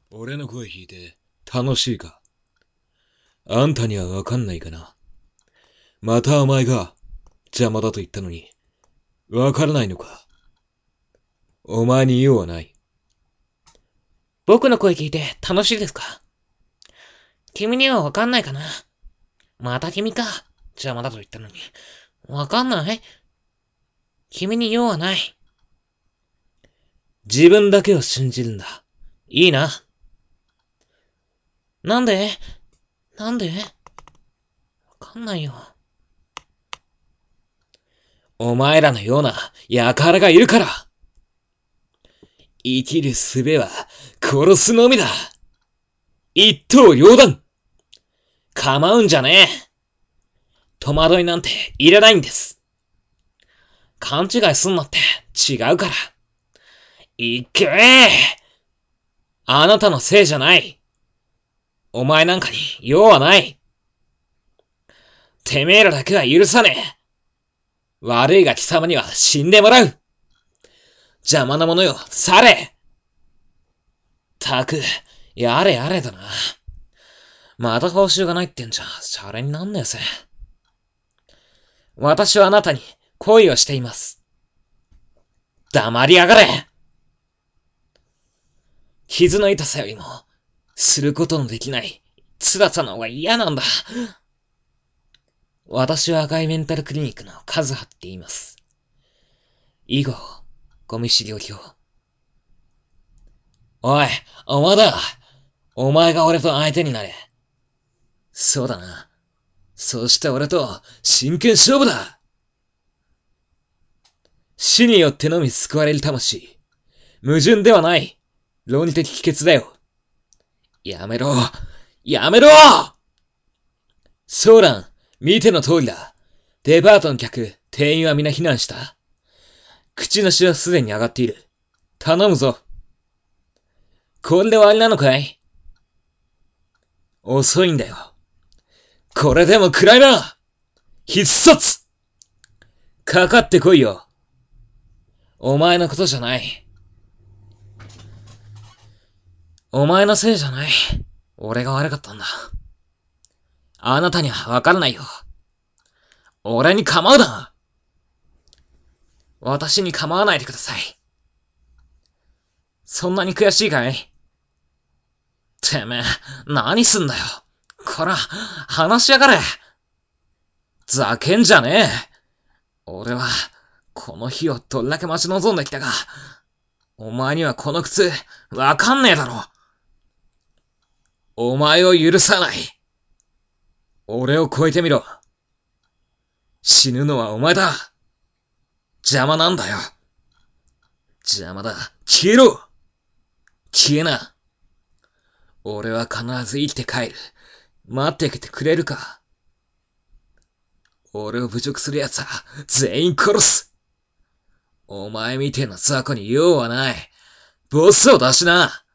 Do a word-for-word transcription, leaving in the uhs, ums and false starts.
俺の声聞いて楽しいか？あんたにはわかんないかな。またお前が邪魔だと言ったのに、わからないのか？お前に用はない。 僕の声聞いて楽しいですか？君にはわかんないかな？また君か。邪魔だと言ったのに。わかんない？君に用はない。 自分だけを信じるんだ。いいな。 なんで？なんで？わかんないよ。 お前らのような輩がいるから。生きる術は殺すのみだ。一刀両断。構うんじゃねえ。戸惑いなんていらないんです。勘違いすんのって違うから。いっけー。あなたのせいじゃない。お前なんかに用はない。てめえらだけは許さねえ。悪いが貴様には死んでもらう。邪魔なものよ、去れ。たく、やれやれだな。また報酬がないってんじゃ、シャレになんねえぜ。私はあなたに恋をしています。黙りやがれ。傷の痛さよりも、することのできない辛さの方が嫌なんだ。私は赤いメンタルクリニックのカズハって言います。以後、ゴミ資料表。おい、お前だ。お前が俺と相手になれ。そうだな。そして俺と真剣勝負だ。死によってのみ救われる魂。矛盾ではない。論理的帰結だよ。やめろ。やめろ。ソーラン、見ての通りだ。デパートの客、店員は皆避難した。口のしはすでに上がっている。頼むぞ。これで終わりなのかい？遅いんだよ。これでも食らいな。必殺。かかってこいよ。お前のことじゃない。お前のせいじゃない。俺が悪かったんだ。あなたにはわからないよ。俺に構うな。私に構わないでください。そんなに悔しいかい？てめえ、何すんだよ。こら、話しやがれ。ざけんじゃねえ。俺は、この日をどれだけ待ち望んできたか。お前にはこの靴、わかんねえだろ。お前を許さない。俺を超えてみろ。死ぬのはお前だ。邪魔なんだよ。邪魔だ。消えろ。消えな。俺は必ず生きて帰る。待ってきてくれるか。俺を侮辱する奴は全員殺す。お前みてえな雑魚に用はない。ボスを出しな。